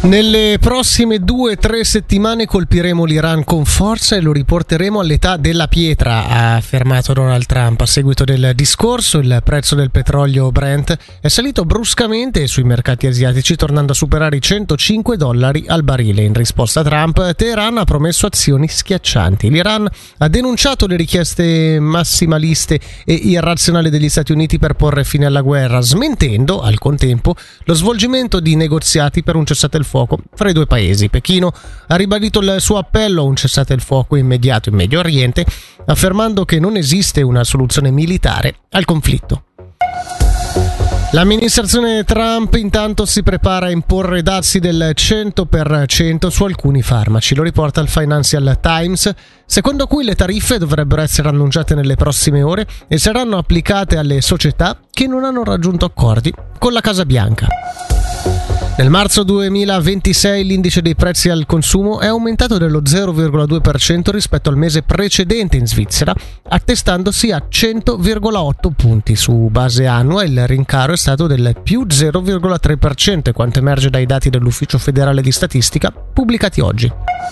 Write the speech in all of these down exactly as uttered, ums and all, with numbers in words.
Nelle prossime due o tre settimane colpiremo l'Iran con forza e lo riporteremo all'età della pietra, ha affermato Donald Trump. A seguito del discorso, il prezzo del petrolio Brent è salito bruscamente sui mercati asiatici, tornando a superare i centocinque dollari al barile. In risposta a Trump, Teheran ha promesso azioni schiaccianti. L'Iran ha denunciato le richieste massimaliste e irrazionali degli Stati Uniti per porre fine alla guerra, smentendo al contempo lo svolgimento di negoziati per un cessate il fuoco fra i due paesi. Pechino ha ribadito il suo appello a un cessate il fuoco immediato in Medio Oriente, affermando che non esiste una soluzione militare al conflitto. L'amministrazione Trump intanto si prepara a imporre dazi del cento per cento su alcuni farmaci. Lo riporta il Financial Times, secondo cui le tariffe dovrebbero essere annunciate nelle prossime ore e saranno applicate alle società che non hanno raggiunto accordi con la Casa Bianca. Nel marzo duemilaventisei l'indice dei prezzi al consumo è aumentato dello zero virgola due per cento rispetto al mese precedente in Svizzera, attestandosi a cento virgola otto punti. Su base annua il rincaro è stato del più zero virgola tre per cento, quanto emerge dai dati dell'Ufficio federale di statistica pubblicati oggi.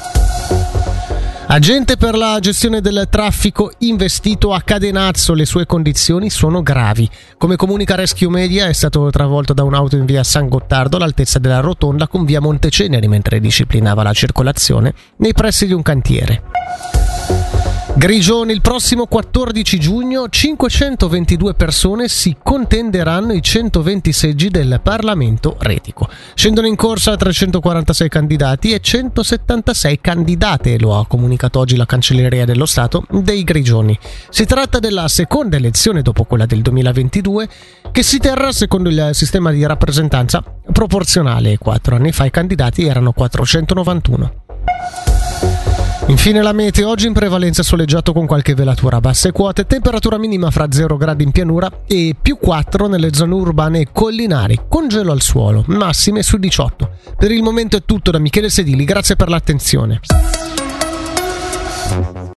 Agente per la gestione del traffico investito a cadenazzo, le sue condizioni sono gravi. Come comunica Rescue Media, è stato travolto da un'auto in via San Gottardo all'altezza della rotonda con via Monteceneri mentre disciplinava la circolazione nei pressi di un cantiere. Grigioni, il prossimo quattordici giugno cinquecentoventidue persone si contenderanno i centoventi seggi del Parlamento retico. Scendono in corsa trecentoquarantasei candidati e centosettantasei candidate, lo ha comunicato oggi la Cancelleria dello Stato dei Grigioni. Si tratta della seconda elezione dopo quella del duemilaventidue che si terrà secondo il sistema di rappresentanza proporzionale. Quattro anni fa i candidati erano quattrocentonovantuno. Infine la meteo, oggi in prevalenza soleggiato con qualche velatura a basse quote, temperatura minima fra zero gradi in pianura e più quattro nelle zone urbane e collinari, con gelo al suolo, massime sui diciotto. Per il momento è tutto da Michele Sedili, grazie per l'attenzione.